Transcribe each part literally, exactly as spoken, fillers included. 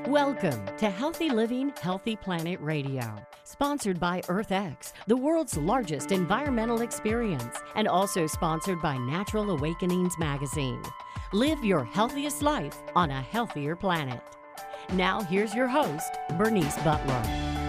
Welcome to Healthy Living, Healthy Planet Radio, sponsored by EarthX, the world's largest environmental experience, and also sponsored by Natural Awakenings magazine. Live your healthiest life on a healthier planet. Now, here's your host, Bernice Butler.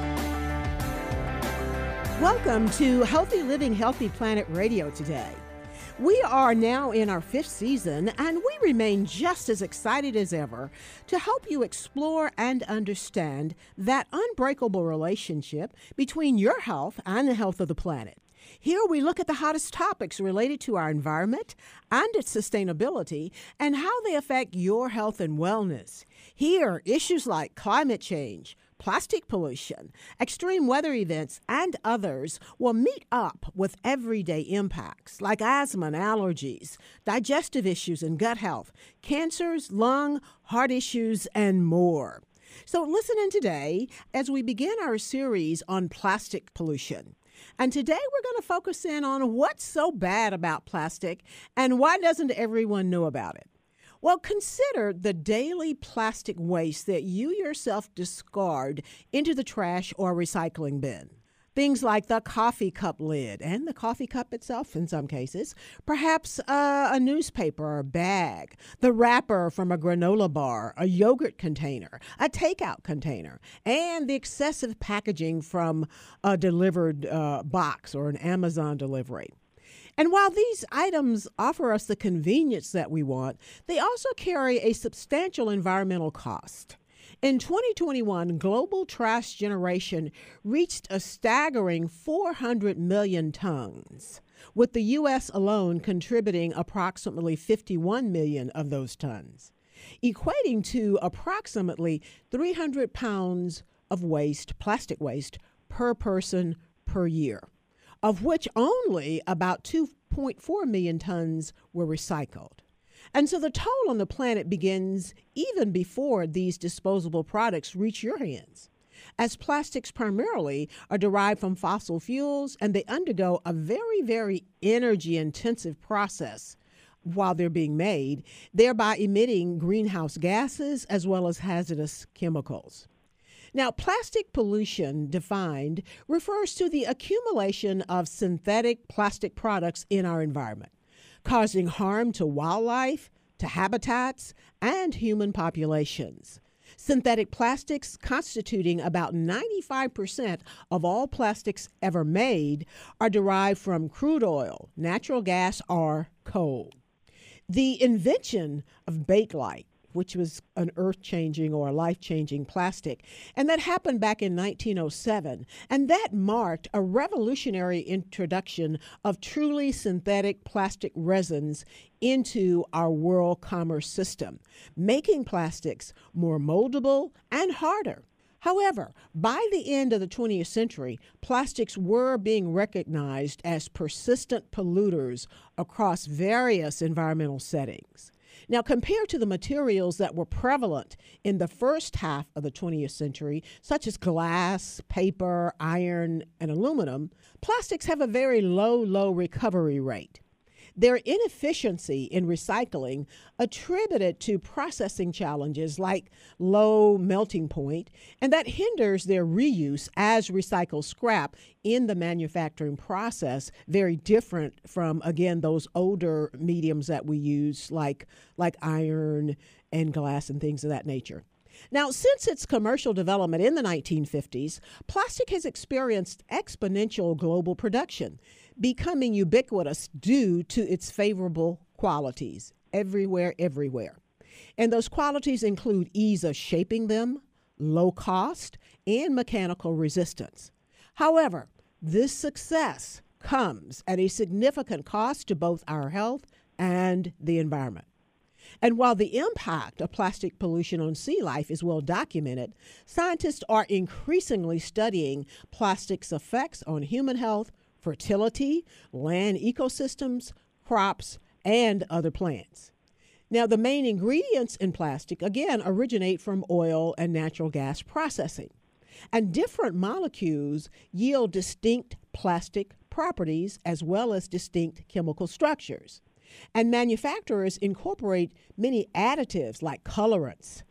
Welcome to Healthy Living, Healthy Planet Radio today. We are now in our fifth season, and we remain just as excited as ever to help you explore and understand that unbreakable relationship between your health and the health of the planet. Here we look at the hottest topics related to our environment and its sustainability and how they affect your health and wellness. Here, issues like climate change, plastic pollution, extreme weather events, and others will meet up with everyday impacts like asthma and allergies, digestive issues and gut health, cancers, lung, heart issues, and more. So listen in today as we begin our series on plastic pollution. And today we're going to focus in on what's so bad about plastic and why doesn't everyone know about it? Well, consider the daily plastic waste that you yourself discard into the trash or recycling bin. Things like the coffee cup lid and the coffee cup itself in some cases, perhaps uh, a newspaper or bag, the wrapper from a granola bar, a yogurt container, a takeout container, and the excessive packaging from a delivered uh, box or an Amazon delivery. And while these items offer us the convenience that we want, they also carry a substantial environmental cost. In twenty twenty-one, global trash generation reached a staggering four hundred million tons, with the U S alone contributing approximately fifty-one million of those tons, equating to approximately three hundred pounds of waste, plastic waste, per person per year, of which only about two point four million tons were recycled. And so the toll on the planet begins even before these disposable products reach your hands, as plastics primarily are derived from fossil fuels and they undergo a very, very energy-intensive process while they're being made, thereby emitting greenhouse gases as well as hazardous chemicals. Now, plastic pollution, defined, refers to the accumulation of synthetic plastic products in our environment, causing harm to wildlife, to habitats, and human populations. Synthetic plastics, constituting about ninety-five percent of all plastics ever made, are derived from crude oil, natural gas, or coal. The invention of Bakelite, which was an earth-changing or a life-changing plastic. And that happened back in nineteen oh seven. And that marked a revolutionary introduction of truly synthetic plastic resins into our world commerce system, making plastics more moldable and harder. However, by the end of the twentieth century, plastics were being recognized as persistent polluters across various environmental settings. Now, compared to the materials that were prevalent in the first half of the twentieth century, such as glass, paper, iron, and aluminum, plastics have a very low, low recovery rate. Their inefficiency in recycling, attributed to processing challenges like low melting point, and that hinders their reuse as recycled scrap in the manufacturing process, very different from, again, those older mediums that we use like, like iron and glass and things of that nature. Now, since its commercial development in the nineteen fifties, plastic has experienced exponential global production, becoming ubiquitous due to its favorable qualities everywhere, everywhere. And those qualities include ease of shaping them, low cost, and mechanical resistance. However, this success comes at a significant cost to both our health and the environment. And while the impact of plastic pollution on sea life is well documented, scientists are increasingly studying plastic's effects on human health, fertility, land ecosystems, crops, and other plants. Now, the main ingredients in plastic, again, originate from oil and natural gas processing. And different molecules yield distinct plastic properties as well as distinct chemical structures. And manufacturers incorporate many additives like colorants,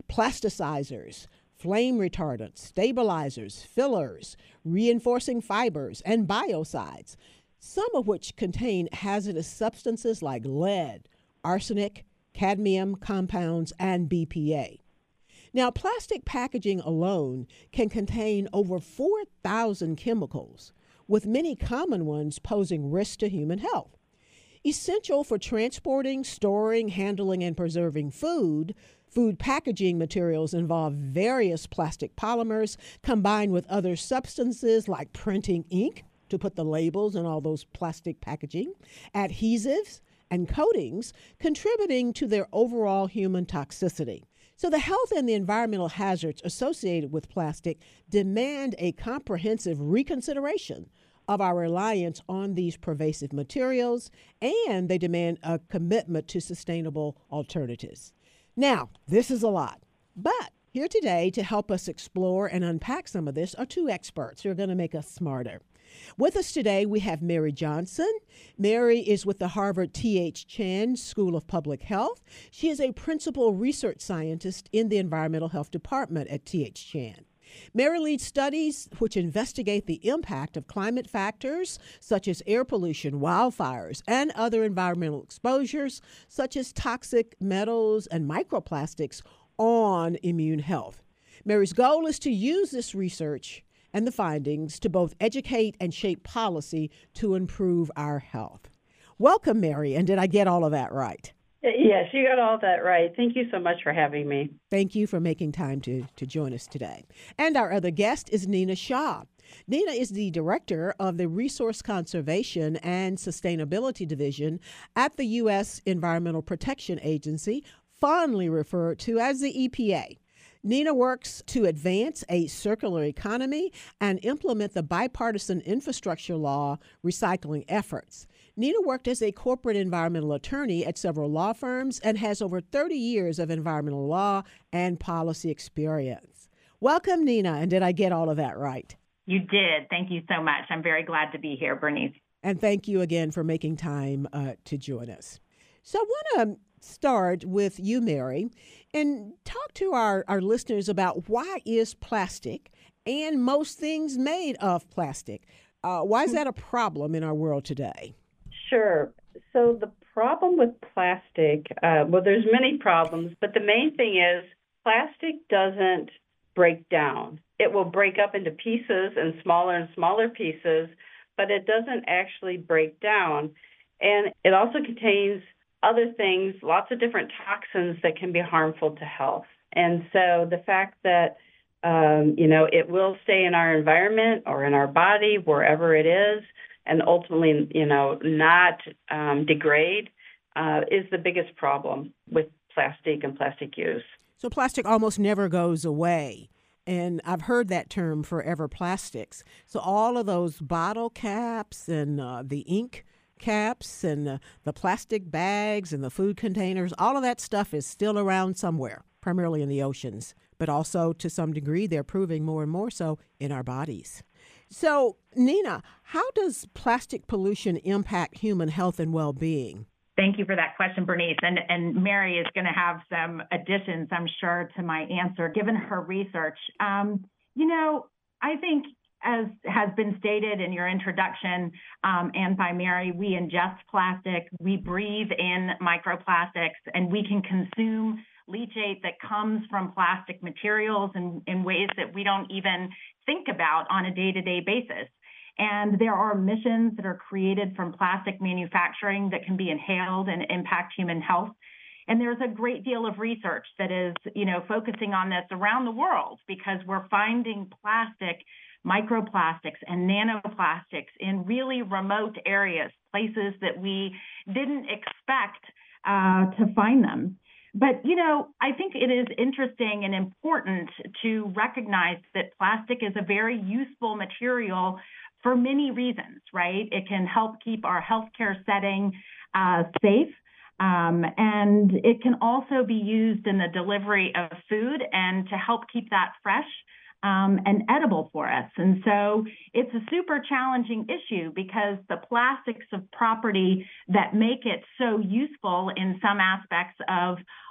plasticizers, flame retardants, stabilizers, fillers, reinforcing fibers, and biocides, some of which contain hazardous substances like lead, arsenic, cadmium compounds, and B P A. Now, plastic packaging alone can contain over four thousand chemicals, with many common ones posing risk to human health. Essential for transporting, storing, handling, and preserving food, food packaging materials involve various plastic polymers combined with other substances like printing ink to put the labels in all those plastic packaging, adhesives, and coatings, contributing to their overall human toxicity. So the health and the environmental hazards associated with plastic demand a comprehensive reconsideration of our reliance on these pervasive materials, and they demand a commitment to sustainable alternatives. Now, this is a lot, but here today to help us explore and unpack some of this are two experts who are going to make us smarter. With us today, we have Mary Johnson. Mary is with the Harvard T H Chan School of Public Health. She is a principal research scientist in the Environmental Health Department at T H Chan. Mary leads studies which investigate the impact of climate factors such as air pollution, wildfires, and other environmental exposures such as toxic metals and microplastics on immune health. Mary's goal is to use this research and the findings to both educate and shape policy to improve our health. Welcome, Mary, and did I get all of that right? Yes, you got all that right. Thank you so much for having me. Thank you for making time to, to join us today. And our other guest is Nina Shah. Nina is the director of the Resource Conservation and Sustainability Division at the U S Environmental Protection Agency, fondly referred to as the E P A. Nina works to advance a circular economy and implement the bipartisan infrastructure law recycling efforts. Nina worked as a corporate environmental attorney at several law firms and has over thirty years of environmental law and policy experience. Welcome, Nina, and did I get all of that right? You did. Thank you so much. I'm very glad to be here, Bernice. And thank you again for making time uh, to join us. So I want to start with you, Mary, and talk to our, our listeners about why is plastic and most things made of plastic? Uh, why is that a problem in our world today? Sure. So the problem with plastic, uh, well, there's many problems, but the main thing is plastic doesn't break down. It will break up into pieces and smaller and smaller pieces, but it doesn't actually break down. And it also contains other things, lots of different toxins that can be harmful to health. And so the fact that, um, you know, it will stay in our environment or in our body, wherever it is, and ultimately, you know, not um, degrade uh, is the biggest problem with plastic and plastic use. So plastic almost never goes away. And I've heard that term, forever plastics. So all of those bottle caps and uh, the ink caps and uh, the plastic bags and the food containers, all of that stuff is still around somewhere, primarily in the oceans, but also to some degree they're proving more and more so in our bodies. So, Nina, how does plastic pollution impact human health and well-being? Thank you for that question, Bernice. And, and Mary is going to have some additions, I'm sure, to my answer, given her research. Um, you know, I think, as has been stated in your introduction um, and by Mary, we ingest plastic, we breathe in microplastics, and we can consume leachate that comes from plastic materials in, in ways that we don't even think about on a day-to-day basis. And there are emissions that are created from plastic manufacturing that can be inhaled and impact human health. And there's a great deal of research that is, you know, focusing on this around the world because we're finding plastic, microplastics and nanoplastics in really remote areas, places that we didn't expect uh, to find them. But, you know, I think it is interesting and important to recognize that plastic is a very useful material for many reasons, right? It can help keep our healthcare setting uh, safe. Um, and it can also be used in the delivery of food and to help keep that fresh um, and edible for us. And so it's a super challenging issue because the plastics of property that make it so useful in some aspects of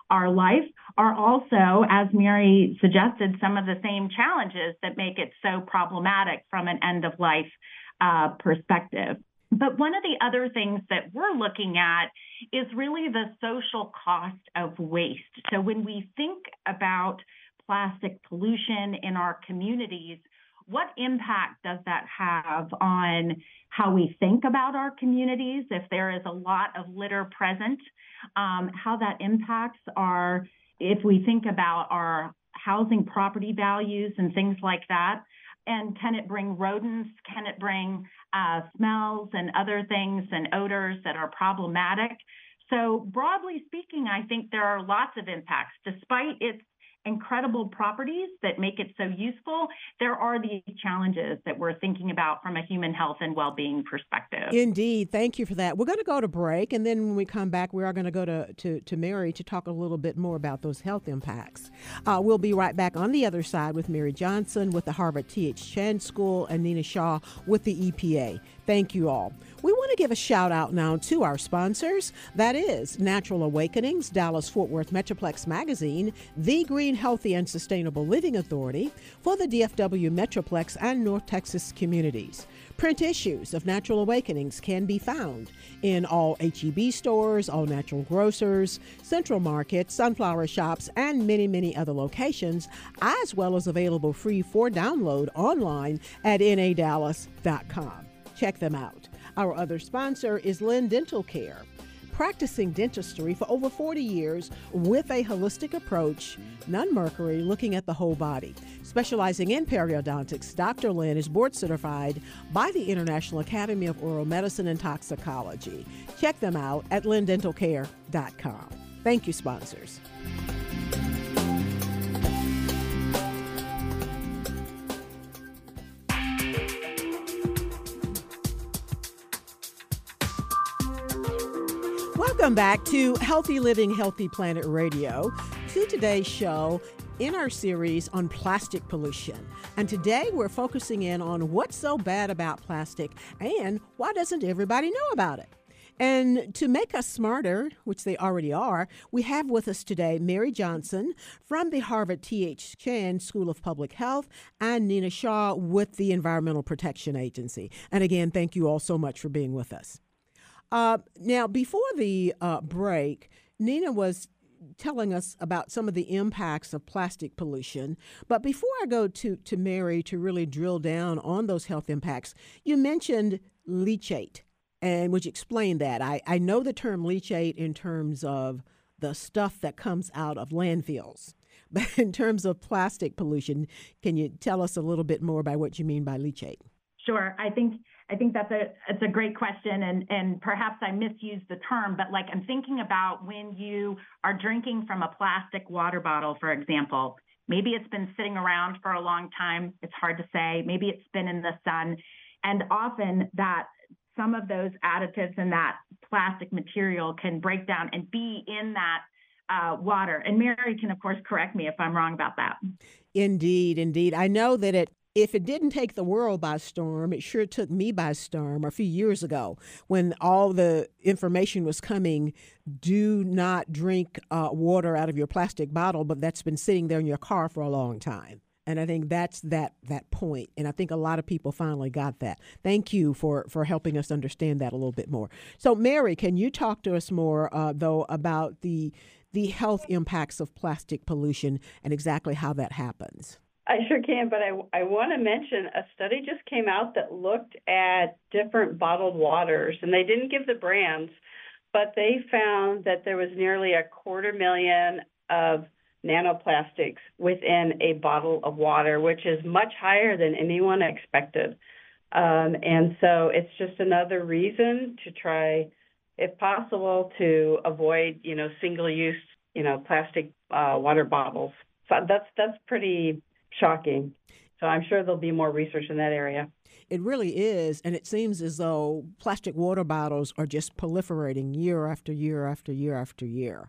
our life are also, as Mary suggested, some of the same challenges that make it so problematic from an end-of-life uh, perspective. But one of the other things that we're looking at is really the social cost of waste. So when we think about plastic pollution in our communities, what impact does that have on how we think about our communities? If there is a lot of litter present, um, how that impacts our, if we think about our housing property values and things like that. And can it bring rodents? Can it bring uh, smells and other things and odors that are problematic? So broadly speaking, I think there are lots of impacts. Despite its incredible properties that make it so useful, there are these challenges that we're thinking about from a human health and well-being perspective. Indeed. Thank you for that. We're going to go to break, and then when we come back, we are going to go to, to, to Mary to talk a little bit more about those health impacts. Uh, we'll be right back on the other side with Mary Johnson with the Harvard T H Chan School and Nina Shaw with the E P A. Thank you all. We want to give a shout out now to our sponsors. That is Natural Awakenings, Dallas-Fort Worth Metroplex Magazine, the Green, Healthy, and Sustainable Living Authority for the D F W Metroplex and North Texas communities. Print issues of Natural Awakenings can be found in all H E B stores, all natural grocers, Central Market, Sunflower Shops, and many, many other locations, as well as available free for download online at N A Dallas dot com. Check them out. Our other sponsor is Lynn Dental Care, practicing dentistry for over forty years with a holistic approach, none mercury, looking at the whole body. Specializing in periodontics, Doctor Lynn is board certified by the International Academy of Oral Medicine and Toxicology. Check them out at lynn dental care dot com. Thank you, sponsors. Welcome back to Healthy Living, Healthy Planet Radio, to today's show in our series on plastic pollution. And today we're focusing in on what's so bad about plastic and why doesn't everybody know about it? And to make us smarter, which they already are, we have with us today Mary Johnson from the Harvard T H Chan School of Public Health and Nina Shaw with the Environmental Protection Agency. And again, thank you all so much for being with us. Uh, now, before the uh, break, Nina was telling us about some of the impacts of plastic pollution. But before I go to, to Mary to really drill down on those health impacts, you mentioned leachate. And would you explain that? I, I know the term leachate in terms of the stuff that comes out of landfills. But in terms of plastic pollution, can you tell us a little bit more about what you mean by leachate? Sure. I think I think that's a it's a great question, and and perhaps I misused the term, but like I'm thinking about when you are drinking from a plastic water bottle, for example. Maybe it's been sitting around for a long time. It's hard to say. Maybe it's been in the sun, and often that some of those additives in that plastic material can break down and be in that uh, water. And Mary can, of course, correct me if I'm wrong about that. Indeed, indeed. I know that it. If it didn't take the world by storm, it sure took me by storm a few years ago when all the information was coming, do not drink uh, water out of your plastic bottle, but that's been sitting there in your car for a long time. And I think that's that that point. And I think a lot of people finally got that. Thank you for, for helping us understand that a little bit more. So, Mary, can you talk to us more, uh, though, about the the health impacts of plastic pollution and exactly how that happens? I sure can, but I, I want to mention a study just came out that looked at different bottled waters, and they didn't give the brands, but they found that there was nearly a quarter million of nanoplastics within a bottle of water, which is much higher than anyone expected. Um, and so it's just another reason to try, if possible, to avoid, you know, single-use, you know, plastic uh, water bottles. So that's that's pretty shocking. So I'm sure there'll be more research in that area. It really is. And it seems as though plastic water bottles are just proliferating year after year after year after year.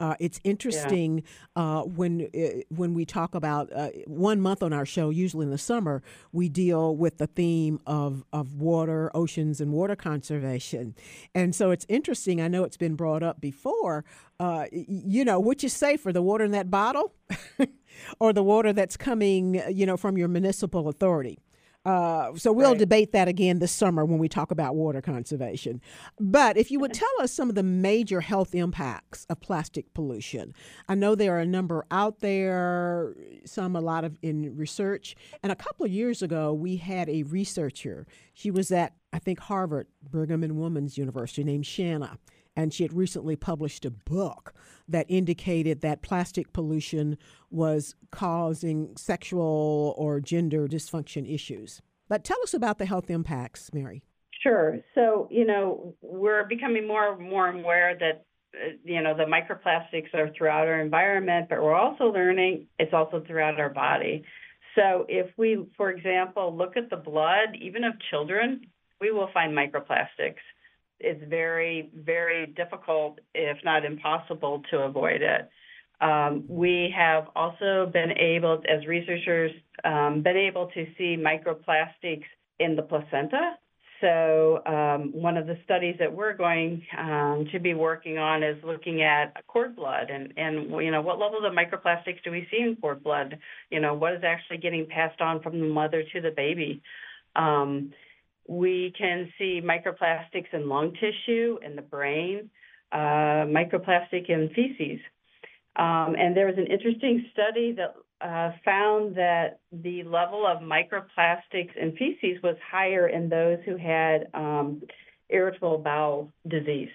Uh, it's interesting uh, when uh, when we talk about uh, one month on our show, usually in the summer, we deal with the theme of, of water, oceans, and water conservation. And so it's interesting. I know it's been brought up before, uh, you know, which is safer, the water in that bottle or the water that's coming, you know, from your municipal authority. Uh, so we'll right. debate that again this summer when we talk about water conservation. But if you would tell us some of the major health impacts of plastic pollution. I know there are a number out there, some a lot of in research. And a couple of years ago, we had a researcher. She was at, I think, Harvard, Brigham and Women's University, named Shanna. And she had recently published a book that indicated that plastic pollution was causing sexual or gender dysfunction issues. But tell us about the health impacts, Mary. Sure. So, you know, we're becoming more and more aware that, uh, you know, the microplastics are throughout our environment, but we're also learning it's also throughout our body. So if we, for example, look at the blood, even of children, we will find microplastics. It's very, very difficult, if not impossible, to avoid it. Um, we have also been able, as researchers, um, been able to see microplastics in the placenta. So um, one of the studies that we're going um, to be working on is looking at cord blood and, and, you know, what levels of microplastics do we see in cord blood? You know, what is actually getting passed on from the mother to the baby? Um, We can see microplastics in lung tissue, in the brain, uh, microplastic in feces. Um, and there was an interesting study that uh, found that the level of microplastics in feces was higher in those who had um, irritable bowel disease.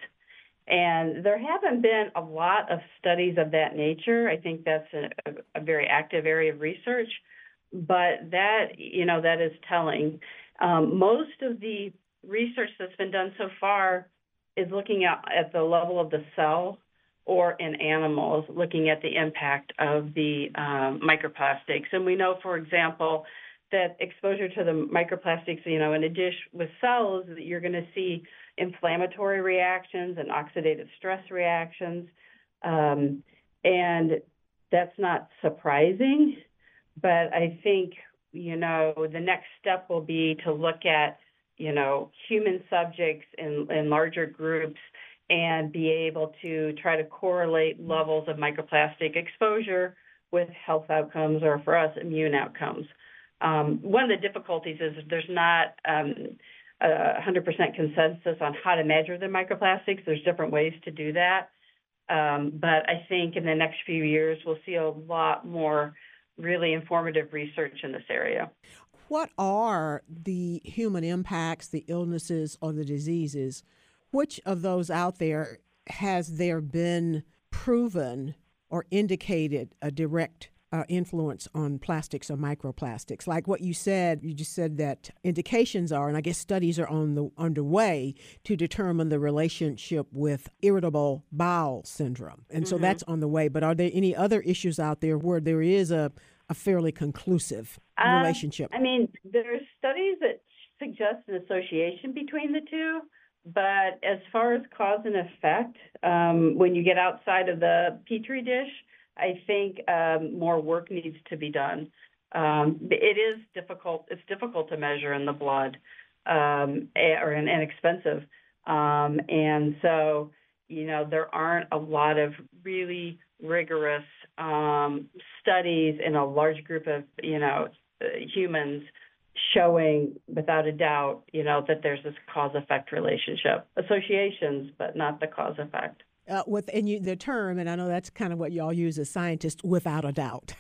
And there haven't been a lot of studies of that nature. I think that's a, a very active area of research. But that, you know, that is telling. Um, most of the research that's been done so far is looking at, at the level of the cell or in animals, looking at the impact of the um, microplastics. And we know, for example, that exposure to the microplastics, you know, in a dish with cells, that you're going to see inflammatory reactions and oxidative stress reactions. Um, and that's not surprising, but I think you know, the next step will be to look at, you know, human subjects in, in larger groups and be able to try to correlate levels of microplastic exposure with health outcomes or, for us, immune outcomes. Um, one of the difficulties is there's not um, a one hundred percent consensus on how to measure the microplastics. There's different ways to do that. Um, but I think in the next few years, we'll see a lot more really informative research in this area. What are the human impacts, the illnesses, or the diseases? Which of those out there has there been proven or indicated a direct uh, influence on plastics or microplastics? Like what you said, you just said that indications are, and I guess studies are on the underway to determine the relationship with irritable bowel syndrome. And mm-hmm. so that's on the way. But are there any other issues out there where there is a, a fairly conclusive uh, relationship? I mean, there's studies that suggest an association between the two. But as far as cause and effect, um, when you get outside of the Petri dish, I think um, more work needs to be done. Um, it is difficult. It's difficult to measure in the blood, um, or and, and expensive. Um, and so, you know, there aren't a lot of really rigorous um, studies in a large group of, you know, humans showing without a doubt, you know, that there's this cause-effect relationship. Associations, but not the cause-effect. Uh, with and you, the term, and I know that's kind of what y'all use as scientists, without a doubt.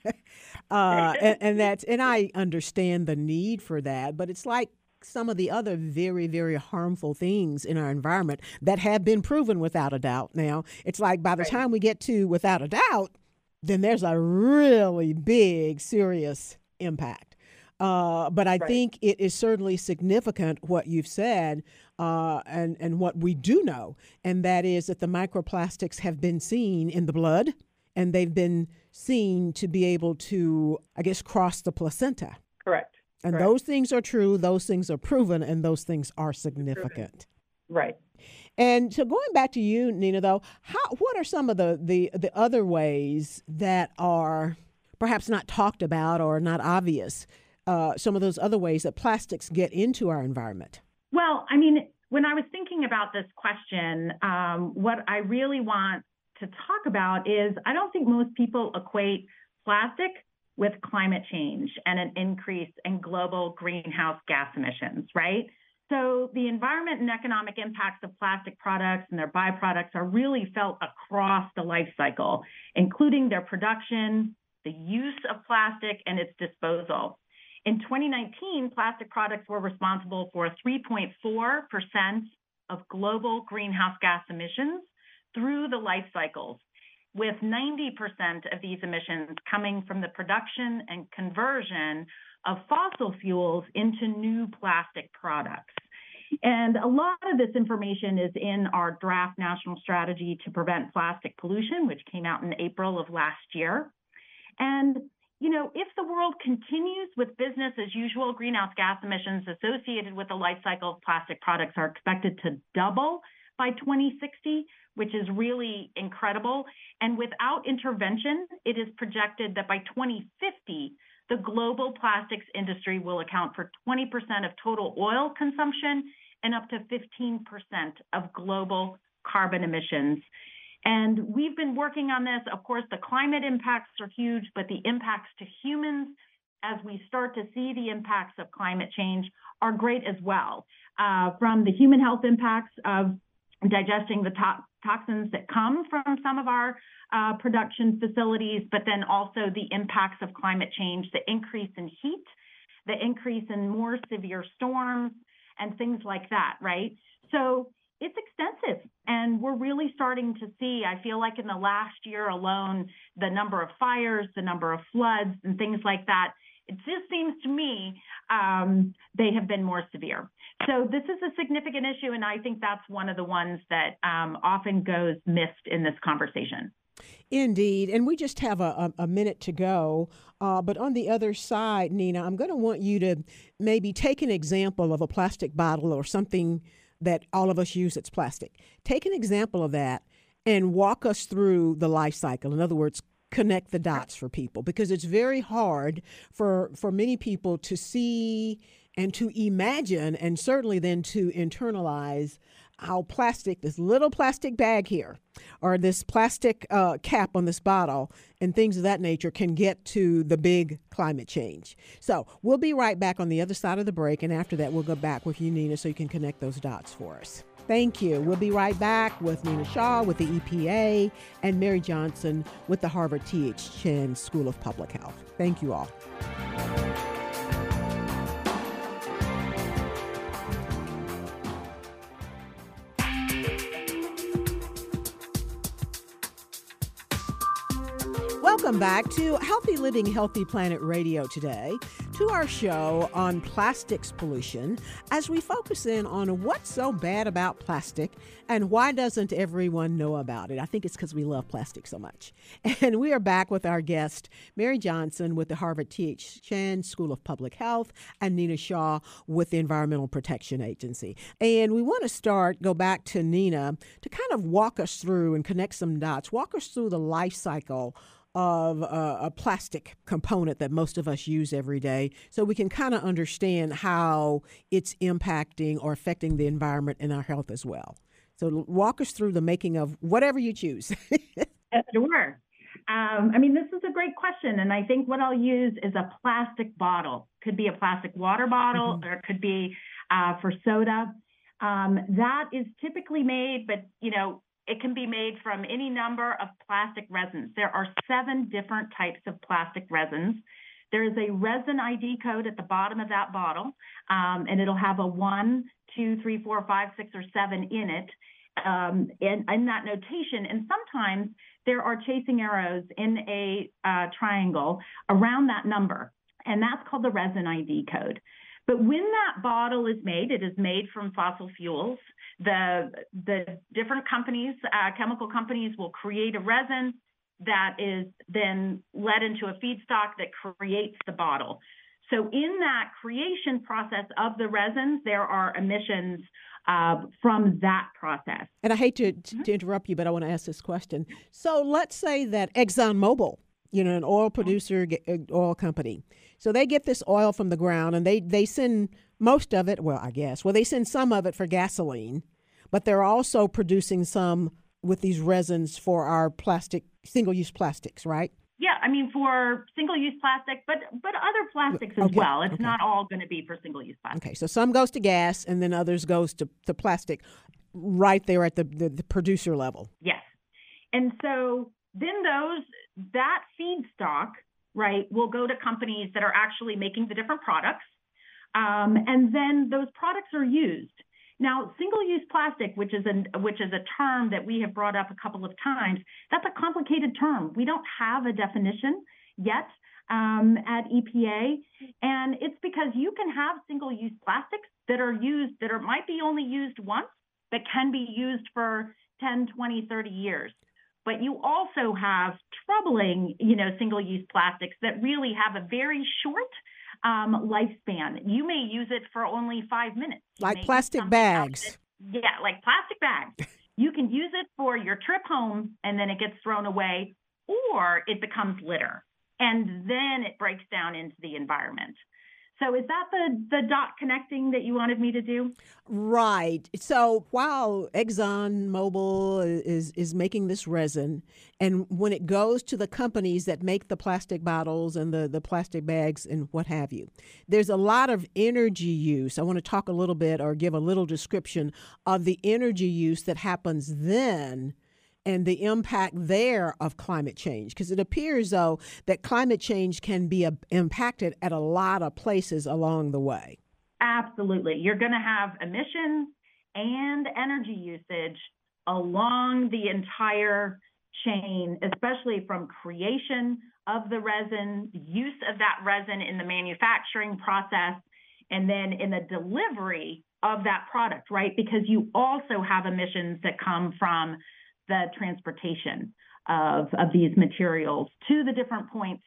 uh, and, and that's and I understand the need for that, but it's like some of the other very, very harmful things in our environment that have been proven without a doubt. Now, it's like by the right. time we get to without a doubt, then there's a really big, serious impact. Uh, but I right. think it is certainly significant what you've said uh, and, and what we do know, and that is that the microplastics have been seen in the blood, and they've been seen to be able to, I guess, cross the placenta. Correct. And Correct. Those things are true, those things are proven, and those things are significant. Right. And so going back to you, Nina, though, how what are some of the, the, the other ways that are perhaps not talked about or not obvious, uh, some of those other ways that plastics get into our environment? Well, I mean, when I was thinking about this question, um, what I really want to talk about is I don't think most people equate plastic with climate change and an increase in global greenhouse gas emissions, right? So the environment and economic impacts of plastic products and their byproducts are really felt across the life cycle, including their production, the use of plastic, and its disposal. In twenty nineteen, plastic products were responsible for three point four percent of global greenhouse gas emissions through the life cycles, with ninety percent of these emissions coming from the production and conversion of fossil fuels into new plastic products. And a lot of this information is in our draft national strategy to prevent plastic pollution, which came out in April of last year. And, you know, if the world continues with business as usual, greenhouse gas emissions associated with the life cycle of plastic products are expected to double by twenty sixty, which is really incredible. And without intervention, it is projected that by twenty fifty, the global plastics industry will account for twenty percent of total oil consumption and up to fifteen percent of global carbon emissions. And we've been working on this. Of course, the climate impacts are huge, but the impacts to humans as we start to see the impacts of climate change are great as well. Uh, from the human health impacts of digesting the to- toxins that come from some of our uh, production facilities, but then also the impacts of climate change, the increase in heat, the increase in more severe storms, and things like that, right? So it's extensive, and we're really starting to see, I feel like in the last year alone, the number of fires, the number of floods, and things like that, it just seems to me um, they have been more severe. So this is a significant issue, and I think that's one of the ones that um, often goes missed in this conversation. Indeed. And we just have a, a, a minute to go. Uh, but on the other side, Nina, I'm going to want you to maybe take an example of a plastic bottle or something that all of us use that's plastic. Take an example of that and walk us through the life cycle. In other words, connect the dots for people, because it's very hard for for many people to see and to imagine, and certainly then to internalize how plastic, this little plastic bag here, or this plastic uh, cap on this bottle, and things of that nature can get to the big climate change. So we'll be right back on the other side of the break, and after that we'll go back with you, Nina, so you can connect those dots for us. Thank you. We'll be right back with Nina Shaw with the E P A and Mary Johnson with the Harvard T H Chan School of Public Health. Thank you all. Welcome back to Healthy Living, Healthy Planet Radio today, to our show on plastics pollution, as we focus in on what's so bad about plastic and why doesn't everyone know about it. I think it's because we love plastic so much. And we are back with our guest, Mary Johnson with the Harvard T H Chan School of Public Health and Nina Shaw with the Environmental Protection Agency. And we want to start, go back to Nina to kind of walk us through and connect some dots, walk us through the life cycle of a, a plastic component that most of us use every day, so we can kind of understand how it's impacting or affecting the environment and our health as well. So walk us through the making of whatever you choose. Sure. Um, I mean, this is a great question, and I think what I'll use is a plastic bottle. Could be a plastic water bottle, mm-hmm. or it could be uh, for soda. Um, that is typically made, but, you know, it can be made from any number of plastic resins. There are seven different types of plastic resins. There is a resin I D code at the bottom of that bottle, um, and it'll have a one, two, three, four, five, six, or seven in it, um, in, in that notation. And sometimes there are chasing arrows in a uh, triangle around that number, and that's called the resin I D code. But when that bottle is made, it is made from fossil fuels. The, the different companies, uh, chemical companies, will create a resin that is then led into a feedstock that creates the bottle. So in that creation process of the resins, there are emissions uh, from that process. And I hate to, to, to interrupt you, but I want to ask this question. So let's say that ExxonMobil, you know, an oil producer, oil company, so they get this oil from the ground and they, they send most of it, well, I guess, well, they send some of it for gasoline, but they're also producing some with these resins for our plastic, single-use plastics, right? Yeah, I mean, for single-use plastic, but but other plastics as okay. well. It's okay. not all going to be for single-use plastic. Okay, so some goes to gas and then others goes to, to plastic right there at the, the, the producer level. Yes. And so then those, that feedstock, right, will go to companies that are actually making the different products. Um, and then those products are used. Now, single-use plastic, which is a which is a term that we have brought up a couple of times, that's a complicated term. We don't have a definition yet um, at E P A, and it's because you can have single-use plastics that are used that are might be only used once, but can be used for ten, twenty, thirty years. But you also have troubling, you know, single-use plastics that really have a very short Um, lifespan. You may use it for only five minutes. You like plastic bags. That, yeah, like plastic bags. You can use it for your trip home and then it gets thrown away, or it becomes litter and then it breaks down into the environment. So is that the, the dot connecting that you wanted me to do? Right. So while ExxonMobil is, is making this resin, and when it goes to the companies that make the plastic bottles and the, the plastic bags and what have you, there's a lot of energy use. I want to talk a little bit or give a little description of the energy use that happens then and the impact there of climate change, because it appears, though, that climate change can be a, impacted at a lot of places along the way. Absolutely. You're going to have emissions and energy usage along the entire chain, especially from creation of the resin, use of that resin in the manufacturing process, and then in the delivery of that product, right? Because you also have emissions that come from the transportation of, of these materials to the different points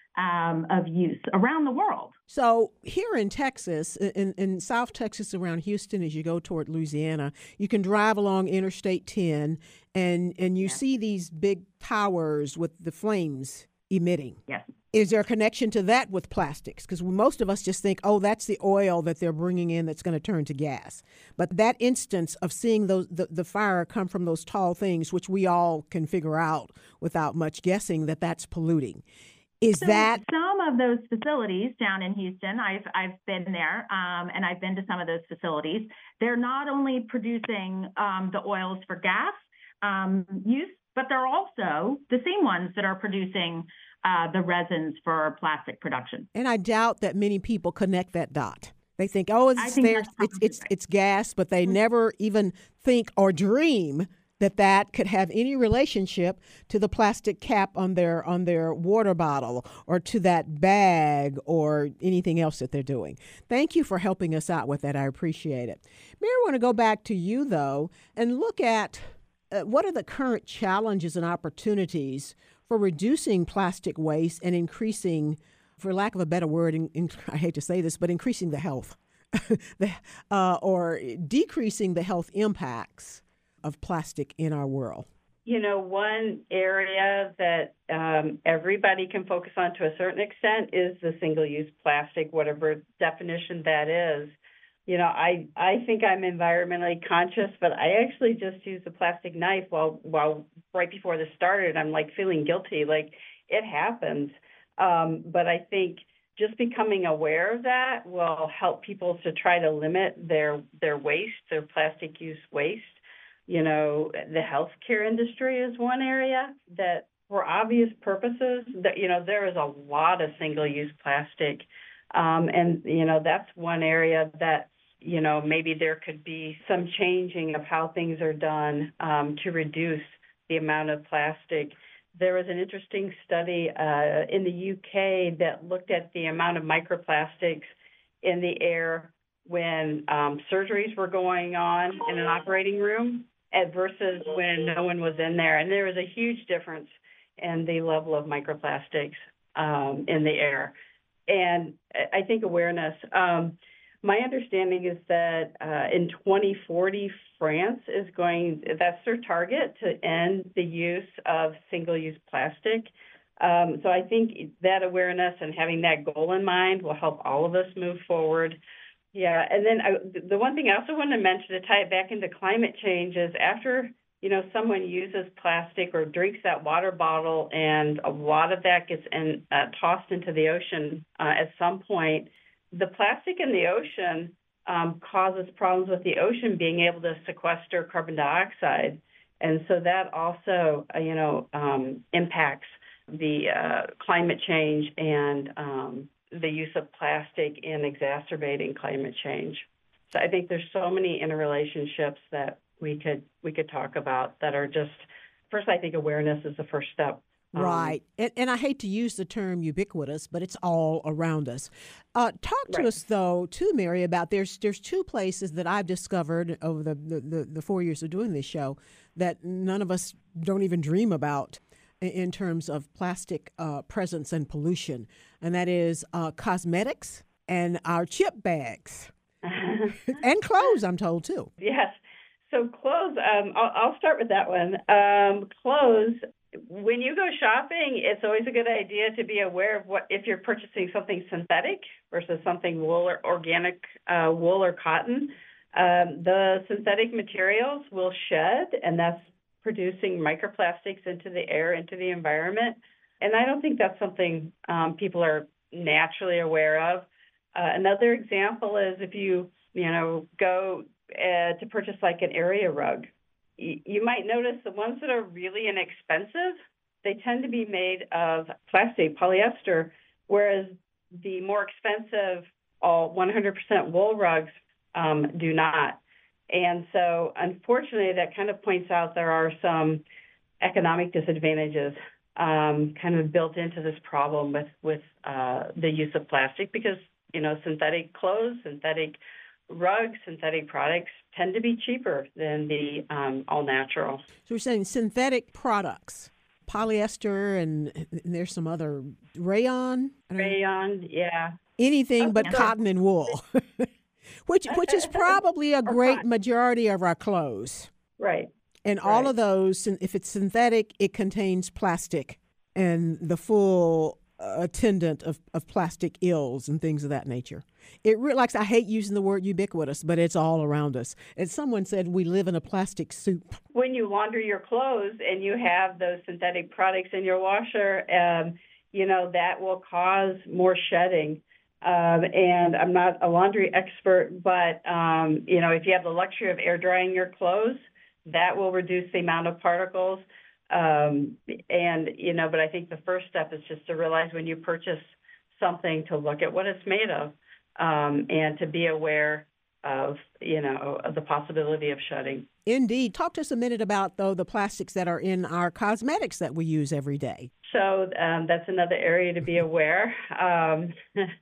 um, of use around the world. So here in Texas, in, in South Texas around Houston, as you go toward Louisiana, you can drive along Interstate ten and, and you Yes. see these big towers with the flames emitting. Yes. Is there a connection to that with plastics? Because most of us just think, oh, that's the oil that they're bringing in that's going to turn to gas. But that instance of seeing those the, the fire come from those tall things, which we all can figure out without much guessing that that's polluting. Is so that some of those facilities down in Houston? I've I've been there, um, and I've been to some of those facilities. They're not only producing um, the oils for gas um, use, but they're also the same ones that are producing Uh, the resins for plastic production. And I doubt that many people connect that dot. They think, oh, it's think there, that's it's it's right. it's gas, but they Mm-hmm. never even think or dream that that could have any relationship to the plastic cap on their on their water bottle or to that bag or anything else that they're doing. Thank you for helping us out with that. I appreciate it. Mary, I want to go back to you, though, and look at uh, what are the current challenges and opportunities for reducing plastic waste and increasing, for lack of a better word, in, in, I hate to say this, but increasing the health the, uh, or decreasing the health impacts of plastic in our world? You know, one area that um, everybody can focus on to a certain extent is the single-use plastic, whatever definition that is. You know, I, I think I'm environmentally conscious, but I actually just used a plastic knife while while right before this started. I'm like feeling guilty, like it happens. Um, but I think just becoming aware of that will help people to try to limit their their waste, their plastic use waste. You know, the healthcare industry is one area that, for obvious purposes, that you know there is a lot of single-use plastic, um, and you know that's one area that. You know, maybe there could be some changing of how things are done um, to reduce the amount of plastic. There was an interesting study uh, in the U K that looked at the amount of microplastics in the air when um, surgeries were going on in an operating room versus when no one was in there. And there was a huge difference in the level of microplastics um, in the air. and I think awareness. Um, my understanding is that uh, in twenty forty, France is going, that's their target, to end the use of single-use plastic. Um, so I think that awareness and having that goal in mind will help all of us move forward. Yeah, and then I, the one thing I also wanted to mention to tie it back into climate change is after, you know, someone uses plastic or drinks that water bottle and a lot of that gets in, uh, tossed into the ocean uh, at some point, the plastic in the ocean um, causes problems with the ocean being able to sequester carbon dioxide. And so that also, uh, you know, um, impacts the uh, climate change and um, the use of plastic in exacerbating climate change. So I think there's so many interrelationships that we could we could talk about that are just, first, I think awareness is the first step. Um, Right. And, and I hate to use the term ubiquitous, but it's all around us. Uh, talk to Right. us, though, too, Mary, about there's there's two places that I've discovered over the, the, the, the four years of doing this show that none of us don't even dream about in, in terms of plastic uh, presence and pollution, and that is uh, cosmetics and our chip bags and clothes, I'm told, too. Yes. So clothes, um, I'll, I'll start with that one. Um, clothes, when you go shopping, it's always a good idea to be aware of what if you're purchasing something synthetic versus something wool or organic uh, wool or cotton. Um, the synthetic materials will shed, and that's producing microplastics into the air, into the environment. And I don't think that's something um, people are naturally aware of. Uh, another example is if you, you know, go uh, to purchase like an area rug. You might notice the ones that are really inexpensive, they tend to be made of plastic, polyester, whereas the more expensive, all one hundred percent wool rugs um, do not. And so, unfortunately, that kind of points out there are some economic disadvantages um, kind of built into this problem with, with uh, the use of plastic because, you know, synthetic clothes, synthetic rugs, synthetic products tend to be cheaper than the um, all-natural. So we're saying synthetic products, polyester, and, and there's some other rayon. I don't know. Rayon, yeah. Anything Oh, but yeah. cotton and wool, which which is probably a great majority of our clothes. Right. And all Right. of those, if it's synthetic, it contains plastic and the full uh, attendant of, of plastic ills and things of that nature. It really, like I hate using the word ubiquitous, but it's all around us. And someone said we live in a plastic soup. When you launder your clothes and you have those synthetic products in your washer, um, you know, that will cause more shedding. Um, and I'm not a laundry expert, but, um, you know, if you have the luxury of air drying your clothes, that will reduce the amount of particles. Um, and, you know, but I think the first step is just to realize when you purchase something to look at what it's made of um, and to be aware of, you know, of the possibility of shedding. Indeed. Talk to us a minute about, though, the plastics that are in our cosmetics that we use every day. So um, that's another area to be aware. Um,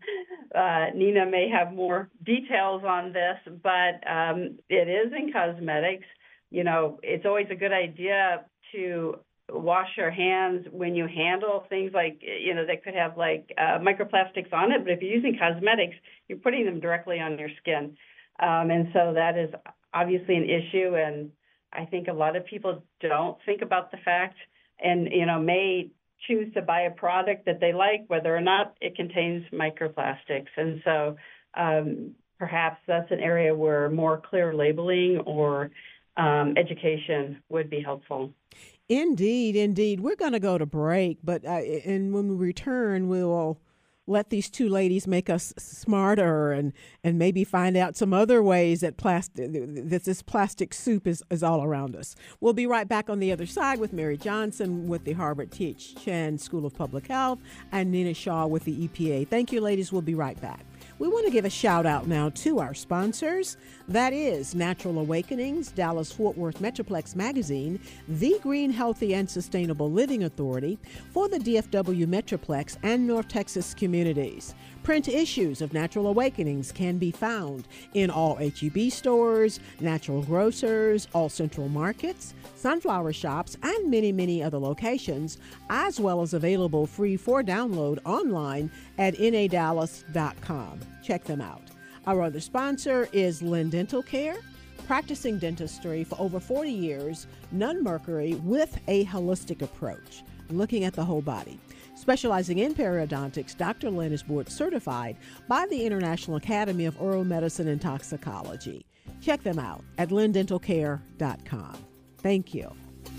uh, Nina may have more details on this, but um, it is in cosmetics. You know, it's always a good idea to wash your hands when you handle things like, you know, that could have like uh, microplastics on it. But if you're using cosmetics, you're putting them directly on your skin. Um, and so that is obviously an issue. And I think a lot of people don't think about the fact and, you know, may choose to buy a product that they like, whether or not it contains microplastics. And so um, perhaps that's an area where more clear labeling or um, education would be helpful. Indeed, indeed. We're going to go to break, but uh, and when we return, we will let these two ladies make us smarter and, and maybe find out some other ways that plastic that this plastic soup is, is all around us. We'll be right back on the other side with Mary Johnson with the Harvard T H Chan School of Public Health and Nina Shaw with the E P A. Thank you, ladies. We'll be right back. We want to give a shout out now to our sponsors. That is Natural Awakenings, Dallas-Fort Worth Metroplex Magazine, the Green, Healthy, and Sustainable Living Authority for the D F W Metroplex and North Texas communities. Print issues of Natural Awakenings can be found in all H E B stores, natural grocers, all central markets, sunflower shops, and many, many other locations, as well as available free for download online at N A Dallas dot com. Check them out. Our other sponsor is Lynn Dental Care, practicing dentistry for over forty years, none mercury with a holistic approach, looking at the whole body. Specializing in periodontics, Doctor Lynn is board certified by the International Academy of Oral Medicine and Toxicology. Check them out at lynn dental care dot com. Thank you.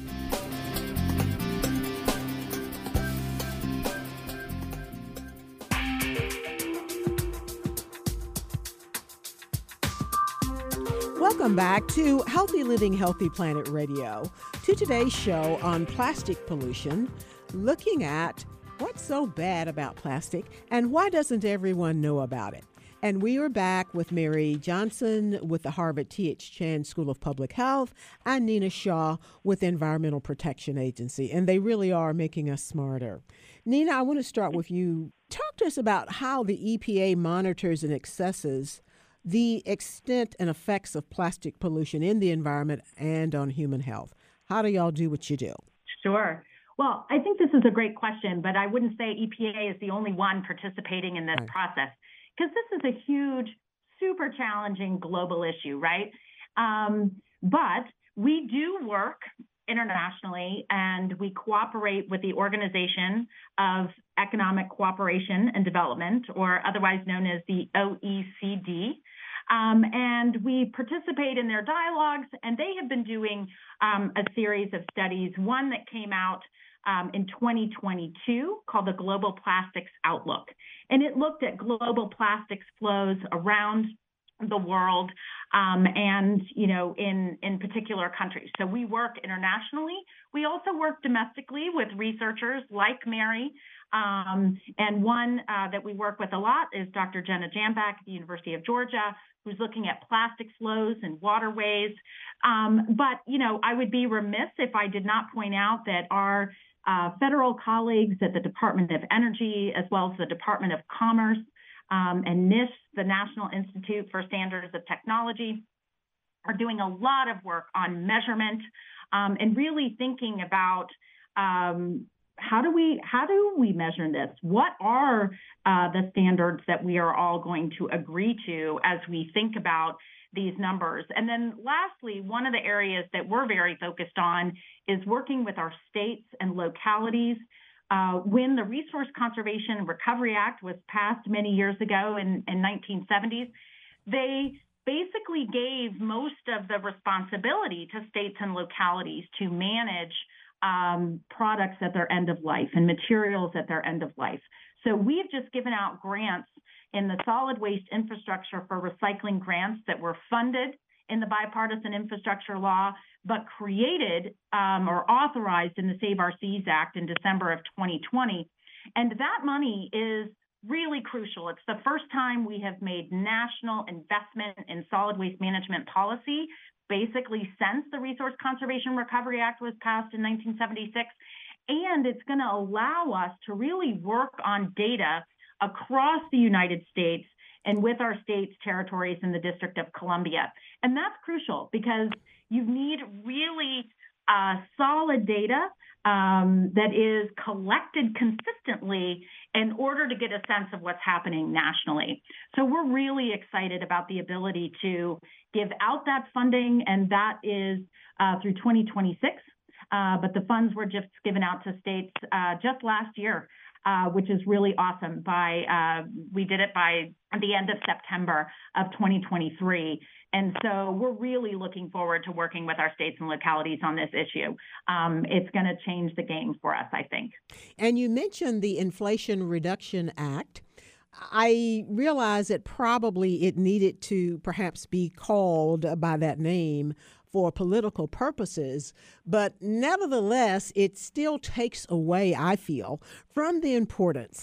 Welcome back to Healthy Living, Healthy Planet Radio, to today's show on plastic pollution, looking at what's so bad about plastic and why doesn't everyone know about it. And we are back with Mary Johnson with the Harvard T H Chan School of Public Health and Nina Shaw with the Environmental Protection Agency, and they really are making us smarter. Nina, I want to start with you. Talk to us about how the E P A monitors and assesses the extent and effects of plastic pollution in the environment and on human health. How do y'all do what you do? Sure. Well, I think this is a great question, but I wouldn't say E P A is the only one participating in this right. process, because this is a huge, super challenging global issue, right? Um, but we do work internationally, and we cooperate with the Organization of Economic Cooperation and Development, or otherwise known as the O E C D. Um, and we participate in their dialogues, and they have been doing um, a series of studies, one that came out um, in twenty twenty-two called the Global Plastics Outlook. And it looked at global plastics flows around the world um, and, you know, in, in particular countries. So we work internationally. We also work domestically with researchers like Mary. Um, and one uh, that we work with a lot is Doctor Jenna Jambak at the University of Georgia, who's looking at plastic flows and waterways. Um, but, you know, I would be remiss if I did not point out that our uh, federal colleagues at the Department of Energy, as well as the Department of Commerce, um, and NIST, the National Institute for Standards of Technology, are doing a lot of work on measurement um, and really thinking about um, how do we how do we measure this? What are uh, the standards that we are all going to agree to as we think about these numbers? And then lastly, one of the areas that we're very focused on is working with our states and localities. Uh, when the Resource Conservation and Recovery Act was passed many years ago in, in nineteen seventies, they basically gave most of the responsibility to states and localities to manage um, products at their end of life and materials at their end of life. So we've just given out grants in the solid waste infrastructure for recycling grants that were funded in the bipartisan infrastructure law, but created um, or authorized in the Save Our Seas Act in December of twenty twenty. And that money is really crucial. It's the first time we have made national investment in solid waste management policy, basically since the Resource Conservation Recovery Act was passed in nineteen seventy-six. And it's going to allow us to really work on data across the United States and with our states, territories, and the District of Columbia. And that's crucial because you need really uh, solid data um, that is collected consistently in order to get a sense of what's happening nationally. So we're really excited about the ability to give out that funding, and that is uh, through twenty twenty-six. Uh, but the funds were just given out to states uh, just last year, uh, which is really awesome. By uh, we did it by the end of September of twenty twenty-three. And so we're really looking forward to working with our states and localities on this issue. Um, it's going to change the game for us, I think. And you mentioned the Inflation Reduction Act. I realize that probably it needed to perhaps be called by that name for political purposes, but nevertheless, it still takes away, I feel, from the importance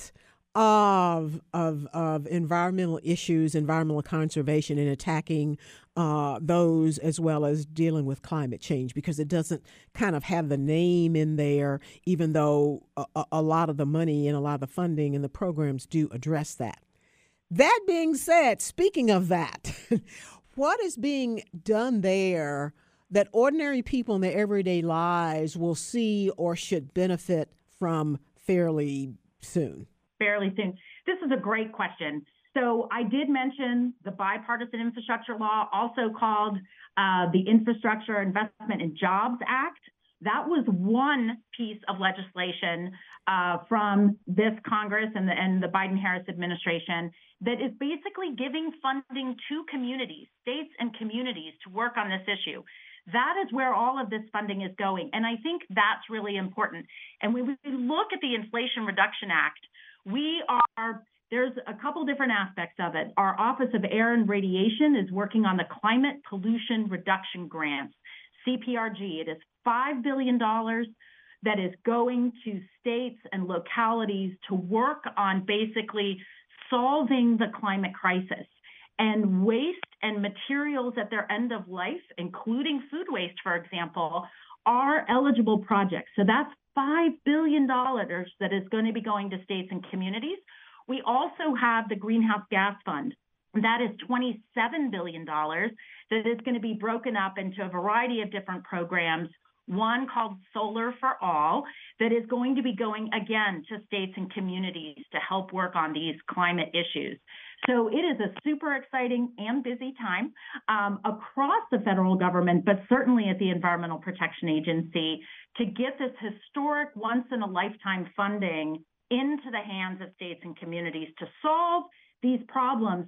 of of of environmental issues, environmental conservation, and attacking uh, those, as well as dealing with climate change, because it doesn't kind of have the name in there, even though a, a lot of the money and a lot of the funding and the programs do address that. That being said, speaking of that, what is being done there that ordinary people in their everyday lives will see or should benefit from fairly soon? Fairly soon. This is a great question. So I did mention the Bipartisan Infrastructure Law, also called uh, the Infrastructure Investment and Jobs Act. That was one piece of legislation uh, from this Congress and the, and the Biden-Harris administration that is basically giving funding to communities, states and communities, to work on this issue. That is where all of this funding is going. And I think that's really important. And when we look at the Inflation Reduction Act, we are, there's a couple different aspects of it. Our Office of Air and Radiation is working on the Climate Pollution Reduction Grants, C P R G. It is five billion dollars that is going to states and localities to work on basically solving the climate crisis. And waste and materials at their end of life, including food waste, for example, are eligible projects. So that's five billion dollars that is going to be going to states and communities. We also have the Greenhouse Gas Fund. That is twenty-seven billion dollars that is going to be broken up into a variety of different programs, one called Solar for All, that is going to be going, again, to states and communities to help work on these climate issues. So it is a super exciting and busy time um, across the federal government, but certainly at the Environmental Protection Agency, to get this historic once-in-a-lifetime funding into the hands of states and communities to solve these problems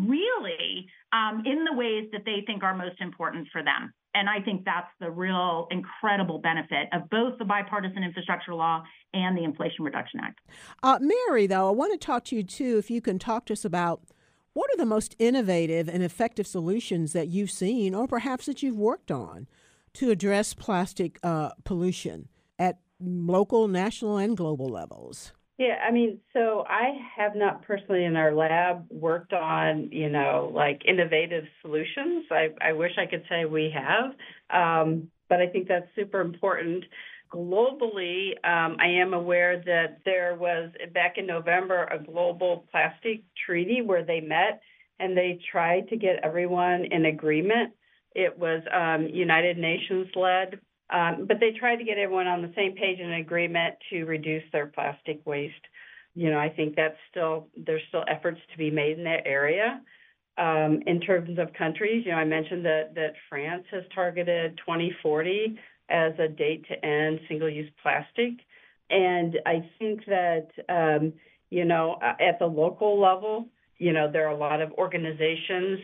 really um, in the ways that they think are most important for them. And I think that's the real incredible benefit of both the Bipartisan Infrastructure Law and the Inflation Reduction Act. Uh, Mary, though, I want to talk to you, too, if you can talk to us about what are the most innovative and effective solutions that you've seen or perhaps that you've worked on to address plastic uh, pollution at local, national, and global levels. Yeah, I mean, so I have not personally in our lab worked on, you know, like innovative solutions. I, I wish I could say we have, um, but I think that's super important. Globally, um, I am aware that there was, back in November, a global plastic treaty where they met and they tried to get everyone in agreement. It was um, United Nations led. Um, but they tried to get everyone on the same page in agreement to reduce their plastic waste. You know, I think that's still, there's still efforts to be made in that area. Um, in terms of countries, you know, I mentioned that, that France has targeted twenty forty as a date to end single-use plastic. And I think that, um, you know, at the local level, you know, there are a lot of organizations,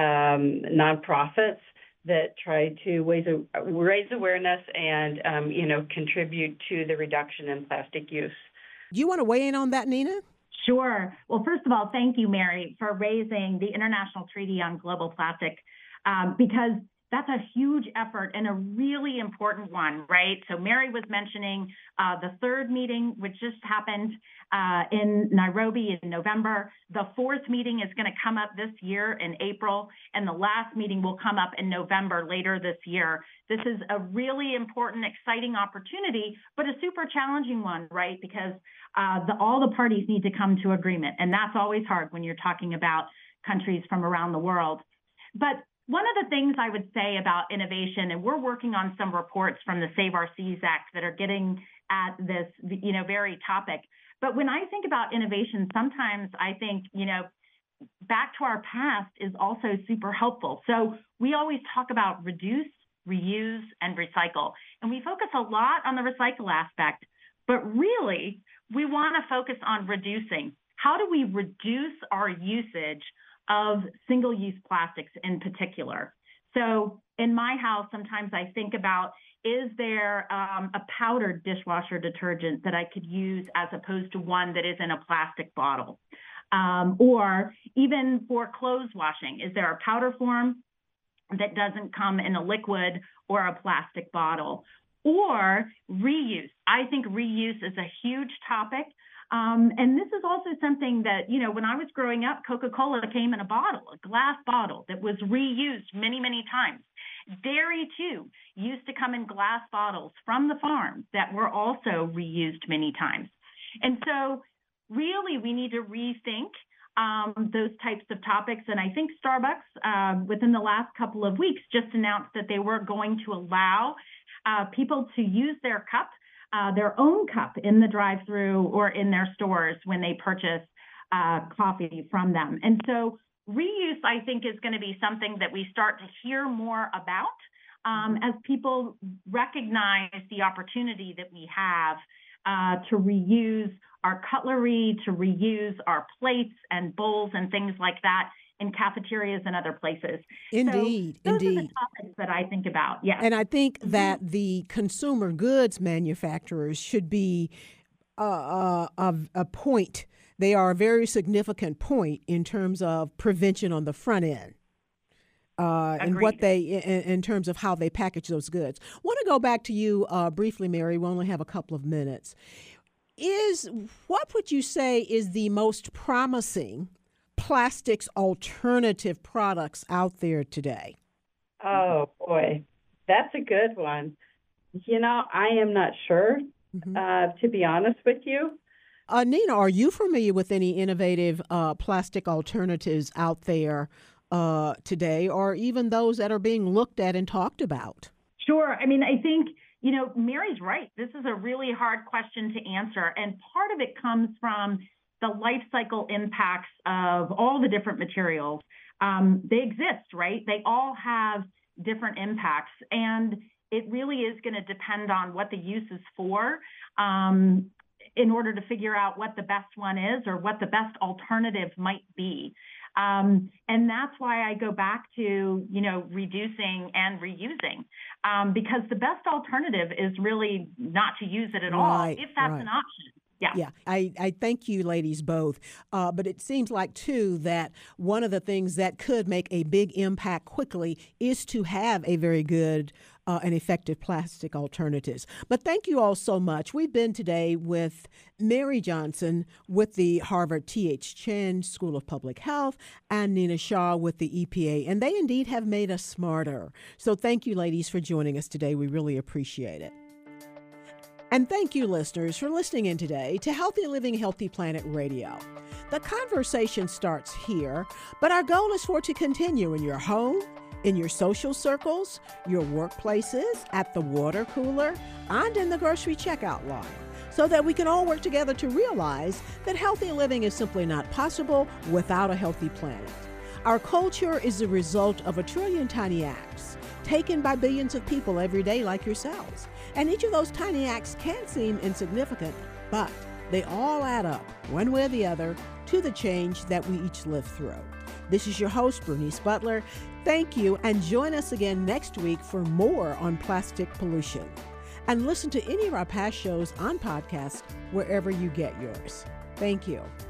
um, nonprofits, that try to raise awareness and, um, you know, contribute to the reduction in plastic use. Do you want to weigh in on that, Nina? Sure. Well, first of all, thank you, Mary, for raising the International Treaty on Global Plastic, um, because that's a huge effort and a really important one, right? So Mary was mentioning uh, the third meeting, which just happened uh, in Nairobi in November. The fourth meeting is going to come up this year in April, and the last meeting will come up in November later this year. This is a really important, exciting opportunity, but a super challenging one, right? Because uh, the, all the parties need to come to agreement, and that's always hard when you're talking about countries from around the world. But one of the things I would say about innovation, and we're working on some reports from the Save Our Seas Act that are getting at this, you know, very topic. But when I think about innovation, sometimes I think, you know, back to our past is also super helpful. So we always talk about reduce, reuse, and recycle. And we focus a lot on the recycle aspect, but really we want to focus on reducing. How do we reduce our usage of single-use plastics in particular? So in my house, sometimes I think about, is there um, a powdered dishwasher detergent that I could use as opposed to one that is in a plastic bottle? Um, or even for clothes washing, is there a powder form that doesn't come in a liquid or a plastic bottle? Or reuse. I think reuse is a huge topic. Um, and this is also something that, you know, when I was growing up, Coca-Cola came in a bottle, a glass bottle that was reused many, many times. Dairy, too, used to come in glass bottles from the farm that were also reused many times. And so really we need to rethink um, those types of topics. And I think Starbucks, uh, within the last couple of weeks, just announced that they were going to allow uh, people to use their cup, uh, their own cup in the drive-through or in their stores when they purchase uh, coffee from them. And so reuse, I think, is going to be something that we start to hear more about um, as people recognize the opportunity that we have uh, to reuse our cutlery, to reuse our plates and bowls and things like that in cafeterias and other places. Indeed, so those indeed. are the topics that I think about, yes. And I think Mm-hmm. that the consumer goods manufacturers should be uh, uh, a, a point. They are a very significant point in terms of prevention on the front end. Uh, and what they, in, in terms of how they package those goods. I want to go back to you uh, briefly, Mary. We only have a couple of minutes. Is what would you say is the most promising plastics alternative products out there today? Oh, boy, that's a good one. You know, I am not sure, mm-hmm. uh, to be honest with you. Uh, Nina, are you familiar with any innovative uh, plastic alternatives out there uh, today, or even those that are being looked at and talked about? Sure. I mean, I think, you know, Mary's right. This is a really hard question to answer. And part of it comes from the life cycle impacts of all the different materials. Um, they exist, right? They all have different impacts. And it really is going to depend on what the use is for um, in order to figure out what the best one is or what the best alternative might be. Um, and that's why I go back to, you know, reducing and reusing, um, because the best alternative is really not to use it at right, all, if that's right. an option. Yeah. Yeah. I, I thank you, ladies, both. Uh, but it seems like, too, that one of the things that could make a big impact quickly is to have a very good uh, and effective plastic alternatives. But thank you all so much. We've been today with Mary Johnson with the Harvard T H Chan School of Public Health and Nina Shah with the E P A. And they indeed have made us smarter. So thank you, ladies, for joining us today. We really appreciate it. And thank you, listeners, for listening in today to Healthy Living, Healthy Planet Radio. The conversation starts here, but our goal is for it to continue in your home, in your social circles, your workplaces, at the water cooler, and in the grocery checkout line, so that we can all work together to realize that healthy living is simply not possible without a healthy planet. Our culture is the result of a trillion tiny acts taken by billions of people every day like yourselves. And each of those tiny acts can seem insignificant, but they all add up, one way or the other, to the change that we each live through. This is your host, Bernice Butler. Thank you, and join us again next week for more on plastic pollution. And listen to any of our past shows on podcast wherever you get yours. Thank you.